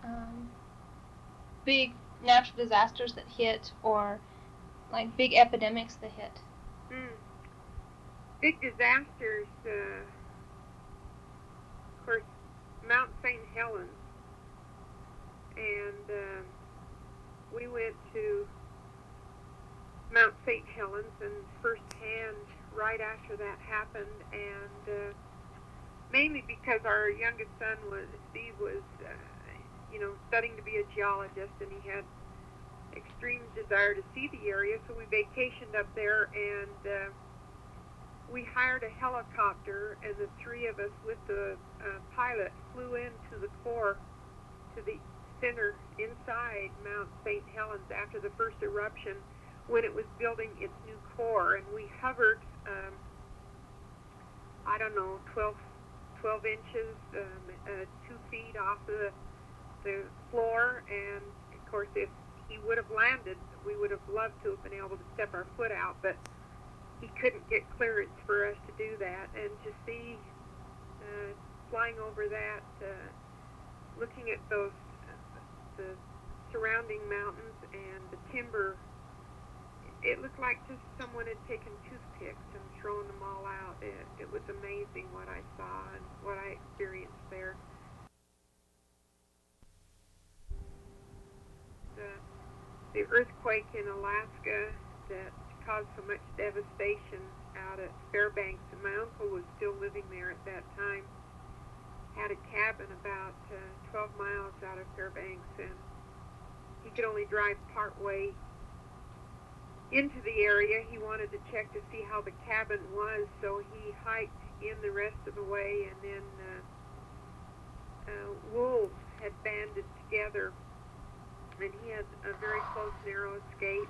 Speaker 1: big natural disasters that hit, or like big epidemics that hit?
Speaker 2: Big disasters, of course, Mount St. Helens. And we went to Mount St. Helens, and firsthand right after that happened, and mainly because our youngest son Steve was studying to be a geologist, and he had extreme desire to see the area, so we vacationed up there, and we hired a helicopter, and the 3 of us with the pilot flew into the core, to the center inside Mount St. Helens after the first eruption, when it was building its new core, and we hovered 12 inches, 2 feet off the floor, and of course if he would have landed, we would have loved to have been able to step our foot out, but he couldn't get clearance for us to do that. And to see flying over that, looking at the surrounding mountains and the timber, it looked like just someone had taken toothpicks and thrown them all out. It was amazing what I saw and what I experienced there. The earthquake in Alaska that caused so much devastation out at Fairbanks, and my uncle was still living there at that time, had a cabin about 12 miles out of Fairbanks, and he could only drive part way into the area. He wanted to check to see how the cabin was, so he hiked in the rest of the way, and then wolves had banded together, and he had a very close, narrow escape.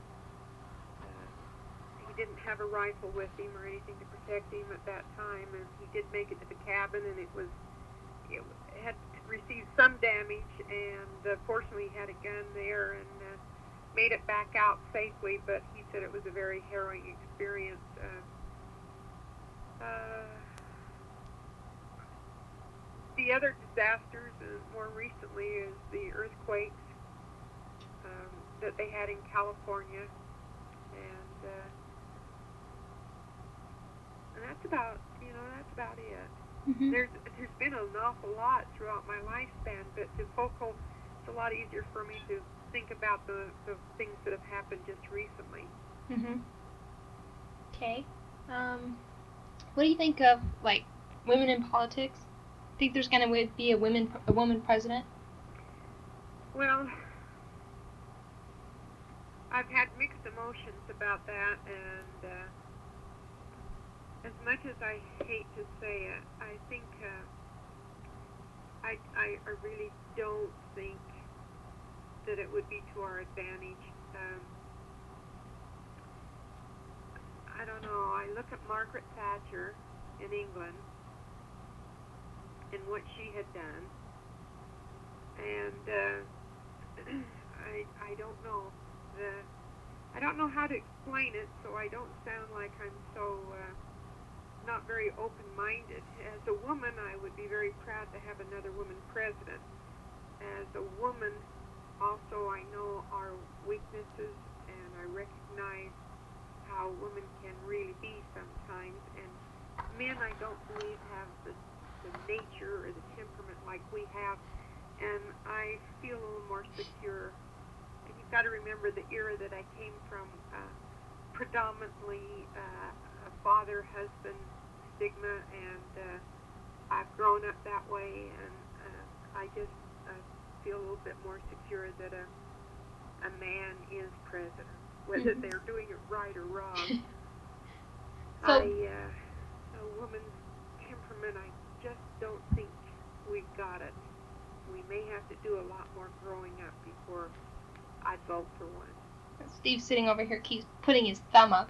Speaker 2: He didn't have a rifle with him or anything to protect him at that time, and he did make it to the cabin, and it had received some damage, and fortunately he had a gun there, and made it back out safely, but he said it was a very harrowing experience. The other disasters, more recently, is the earthquakes that they had in California, and that's about it.
Speaker 1: Mm-hmm.
Speaker 2: There's been an awful lot throughout my lifespan, but it's a lot easier for me to think about the things that have happened just recently.
Speaker 1: Mm-hmm. Okay. What do you think of like women in politics? Think there's going to be a woman president?
Speaker 2: Well, I've had mixed emotions about that, and as much as I hate to say it, I think I really don't think that it would be to our advantage. I don't know. I look at Margaret Thatcher in England and what she had done, and I don't know. I don't know how to explain it, so I don't sound like I'm so not very open-minded. As a woman, I would be very proud to have another woman president. As a woman, also, I know our weaknesses, and I recognize how women can really be sometimes, and men, I don't believe, have the nature or the temperament like we have, and I feel a little more secure. And you've got to remember the era that I came from, predominantly a father-husband stigma, and I've grown up that way, and I just feel a little bit more secure that a man is president, whether they're doing it right or wrong.
Speaker 1: So,
Speaker 2: a woman's temperament, I just don't think we've got it we may have to do a lot more growing up before I'd vote for one.
Speaker 1: Steve's sitting over here, keeps putting his thumb up.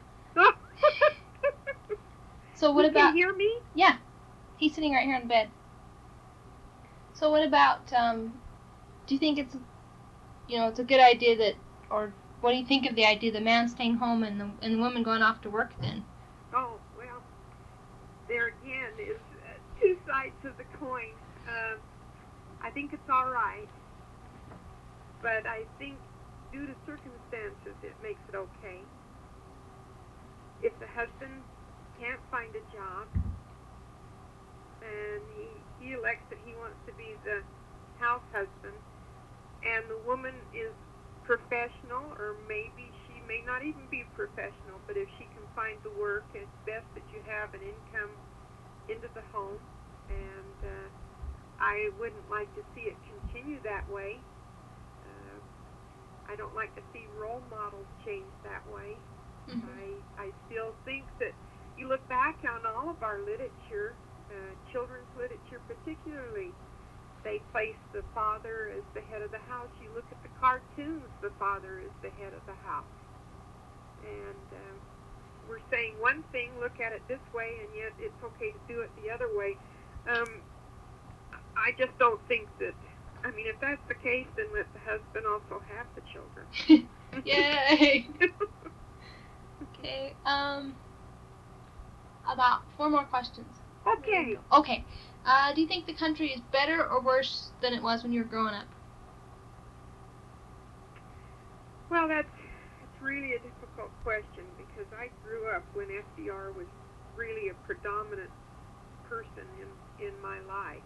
Speaker 1: So what about...
Speaker 2: Can you hear me?
Speaker 1: Yeah. He's sitting right here in bed. So what about, do you think it's, it's a good idea that, or what do you think of the idea of the man staying home and the woman going off to work then?
Speaker 2: Oh, well, there again is two sides of the coin. I think it's all right, but I think due to circumstances it makes it okay. If the husband can't find a job and he elects that he wants to be the house husband, and the woman is professional, or maybe she may not even be professional, but if she can find the work, it's best that you have an income into the home, and I wouldn't like to see it continue that way. I don't like to see role models change that way. Mm-hmm. I still think that you look back on all of our literature, children's literature particularly, they place the father as the head of the house. You look at the cartoons, the father is the head of the house. And we're saying one thing, look at it this way, and yet it's okay to do it the other way. I just don't think that, if that's the case, then let the husband also have the children.
Speaker 1: Yay! Okay, about 4 more questions.
Speaker 2: Okay.
Speaker 1: Okay. Do you think the country is better or worse than it was when you were growing up?
Speaker 2: Well, it's really a difficult question, because I grew up when FDR was really a predominant person in my life.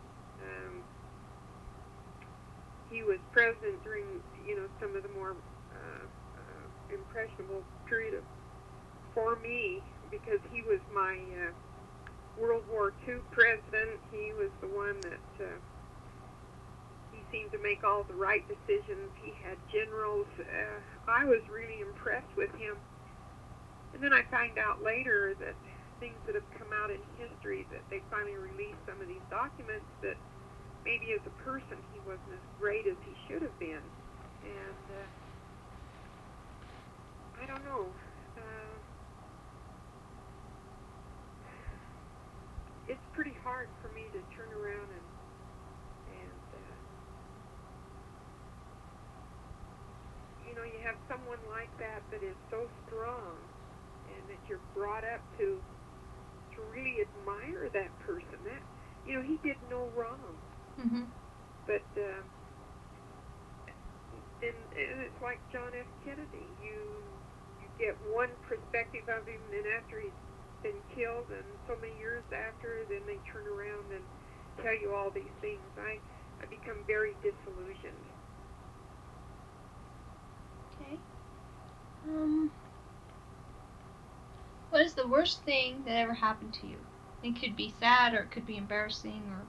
Speaker 2: He was president during, some of the more impressionable period for me, because he was my World War II president. He was the one that he seemed to make all the right decisions. He had generals. I was really impressed with him. And then I find out later that things that have come out in history, that they finally released some of these documents, that maybe as a person he wasn't as great as he should have been. And I don't know. It's pretty hard for me to turn around and you have someone like that is so strong, and that you're brought up to really admire that person. That he did no wrong.
Speaker 1: Mm-hmm.
Speaker 2: But and it's like John F. Kennedy. You get one perspective of him, and after he's been killed, and so many years after, then they turn around and tell you all these things. I become very disillusioned.
Speaker 1: Okay. What is the worst thing that ever happened to you? It could be sad, or it could be embarrassing, or...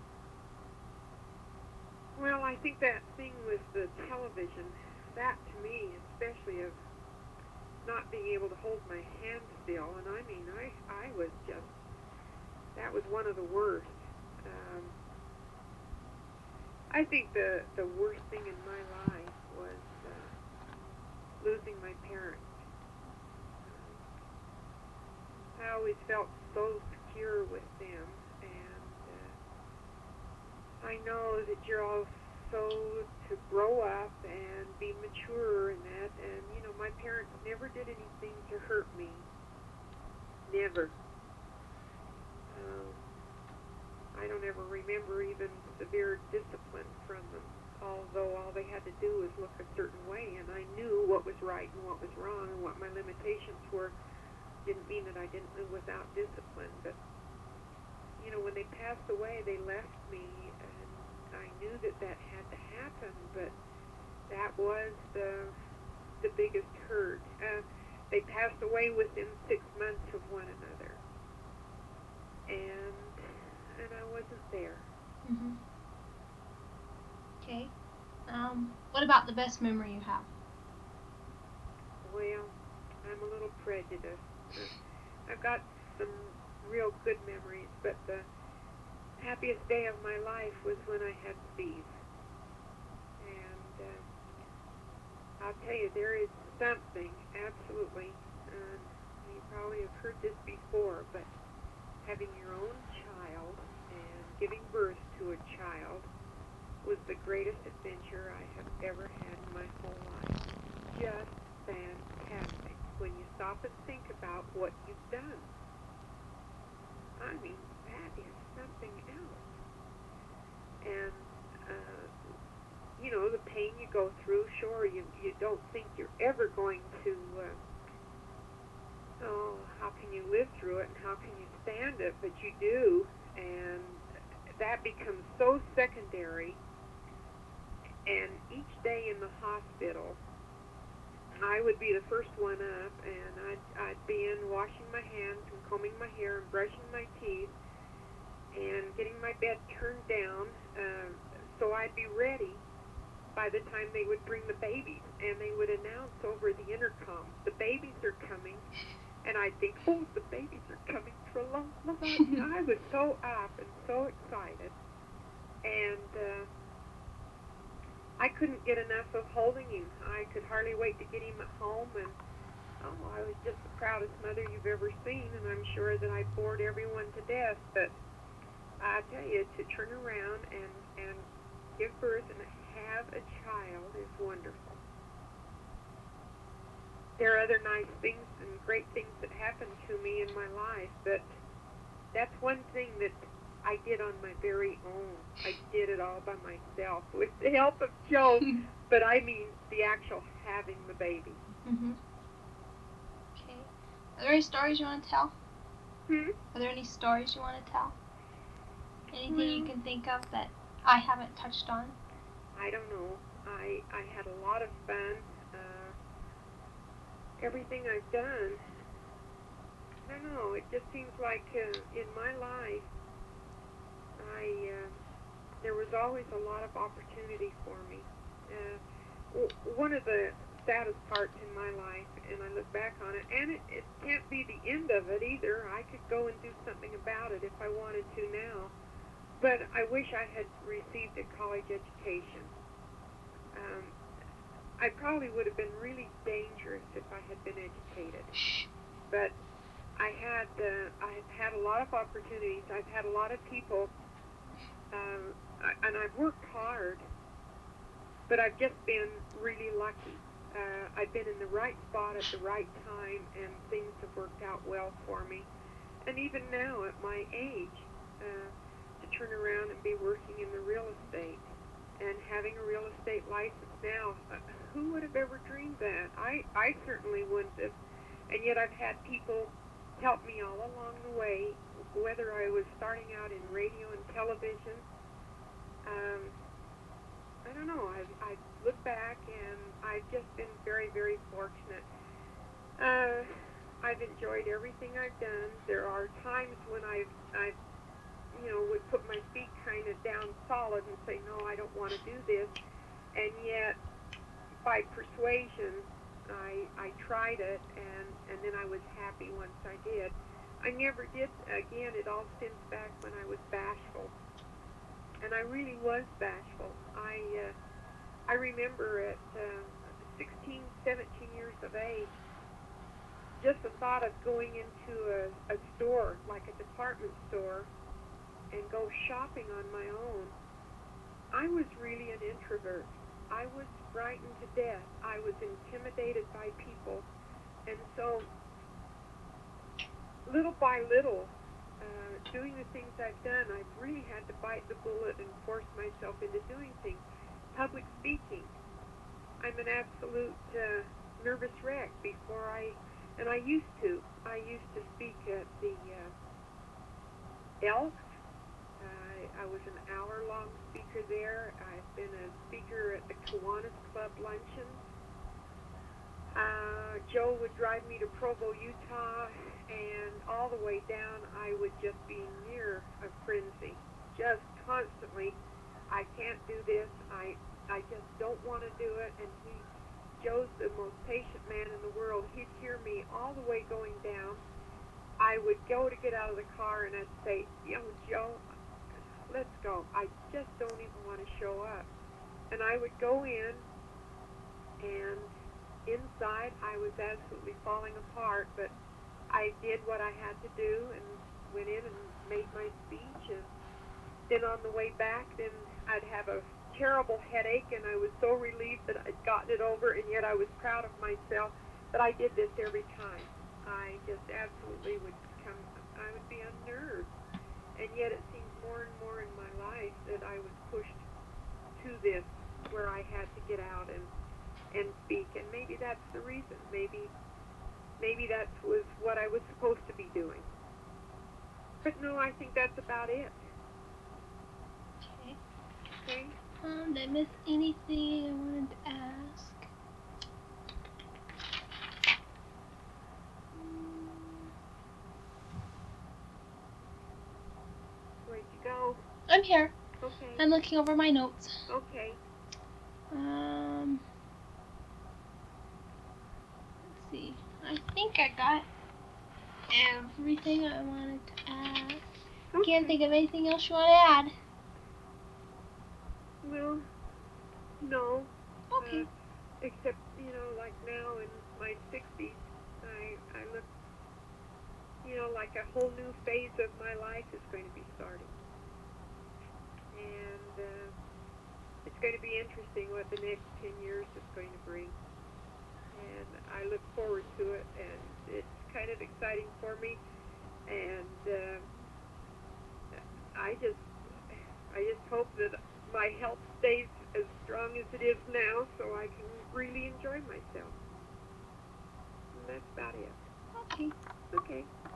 Speaker 2: Well, I think that thing with the television, that to me, especially of not being able to hold my hand still, and I was just, that was one of the worst. I think the worst thing in my life was losing my parents. I always felt so secure with them, and I know that you're all so to grow up and be mature in that, and my parents never did anything to hurt me. Never. I don't ever remember even severe discipline from them, although all they had to do was look a certain way, and I knew what was right and what was wrong and what my limitations were. Didn't mean that I didn't live without discipline, but when they passed away, they left me, and I knew that had to happen, but that was the biggest hurt. They passed away within 6 months of one another, and I wasn't there.
Speaker 1: Mm-hmm. Okay. What about the best memory you have?
Speaker 2: Well, I'm a little prejudiced. I've got some real good memories, but the happiest day of my life was when I had Steve. I'll tell you, there is something, absolutely, you probably have heard this before, but having your own child and giving birth to a child was the greatest adventure I have ever had in my whole life. Just fantastic when you stop and think about what you've done. I mean, that is something else. And, the pain you go through, sure, you don't think you're ever going to, how can you live through it and how can you stand it, but you do, and that becomes so secondary. And each day in the hospital, I would be the first one up, and I'd be in washing my hands and combing my hair and brushing my teeth and getting my bed turned down, so I'd be ready by the time they would bring the babies, and they would announce over the intercom, the babies are coming, and I'd think, oh, the babies are coming, I was so up and so excited, and I couldn't get enough of holding him. I could hardly wait to get him at home, and I was just the proudest mother you've ever seen, and I'm sure that I bored everyone to death, but I tell you, to turn around and give birth and have a child is wonderful. There are other nice things and great things that happened to me in my life, but that's one thing that I did on my very own. I did it all by myself with the help of Joe, but I mean the actual having the baby.
Speaker 1: Mm-hmm. Okay. Are there any stories you want to tell?
Speaker 2: Are
Speaker 1: there any stories you want to tell? Anything you can think of that I haven't touched on?
Speaker 2: I don't know. I had a lot of fun. Everything I've done, I don't know, it just seems like in my life, there was always a lot of opportunity for me. One of the saddest parts in my life, and I look back on it, and it can't be the end of it either. I could go and do something about it if I wanted to now. But I wish I had received a college education. I probably would have been really dangerous if I had been educated. But I have had a lot of opportunities. I've had a lot of people, and I've worked hard, but I've just been really lucky. I've been in the right spot at the right time, and things have worked out well for me. And even now, at my age, to turn around and be working in the real estate and having a real estate license now, who would have ever dreamed that? I certainly wouldn't have. And yet I've had people help me all along the way, whether I was starting out in radio and television. I don't know. I look back, and I've just been very, very fortunate. I've enjoyed everything I've done. There are times when I've would put my feet kind of down solid and say, no, I don't want to do this. And yet, by persuasion, I tried it, and then I was happy once I did. I never did, again, it all stems back when I was bashful. And I really was bashful. I remember at 16, 17 years of age, just the thought of going into a store, like a department store, and go shopping on my own. I was really an introvert. I was frightened to death. I was intimidated by people. And so, little by little, doing the things I've done, I've really had to bite the bullet and force myself into doing things. Public speaking. I'm an absolute nervous wreck and I used to speak at the Elks. I was an hour-long speaker there. I've been a speaker at the Kiwanis Club luncheons. Joe would drive me to Provo, Utah, and all the way down, I would just be near a frenzy, just constantly. I can't do this. I just don't want to do it. And Joe's the most patient man in the world. He'd hear me all the way going down. I would go to get out of the car, and I'd say, Joe, let's go. I just don't even want to show up. And I would go in, and inside I was absolutely falling apart, but I did what I had to do and went in and made my speech, and then on the way back, then I'd have a terrible headache, and I was so relieved that I'd gotten it over, and yet I was proud of myself that I did this every time. I just absolutely I would be unnerved, and yet it seems more and more in my life that I was pushed to this, where I had to get out and speak, and maybe that's the reason. Maybe that was what I was supposed to be doing. But no, I think that's about it.
Speaker 1: Okay.
Speaker 2: Okay?
Speaker 1: Did I miss anything I wanted to ask?
Speaker 2: Where'd you go?
Speaker 1: I'm here.
Speaker 2: Okay.
Speaker 1: I'm looking over my notes.
Speaker 2: Okay.
Speaker 1: Let's see. I think I got everything I wanted to ask.
Speaker 2: Okay.
Speaker 1: Can't think of anything else you want to add.
Speaker 2: Well, no.
Speaker 1: Okay.
Speaker 2: Except, like now in my 60s, I look, like a whole new phase of my life is going to be starting. And it's going to be interesting what the next 10 years is going to bring. And I look forward to it, and it's kind of exciting for me. And I just hope that my health stays as strong as it is now, so I can really enjoy myself. And that's about it.
Speaker 1: Okay.
Speaker 2: Okay.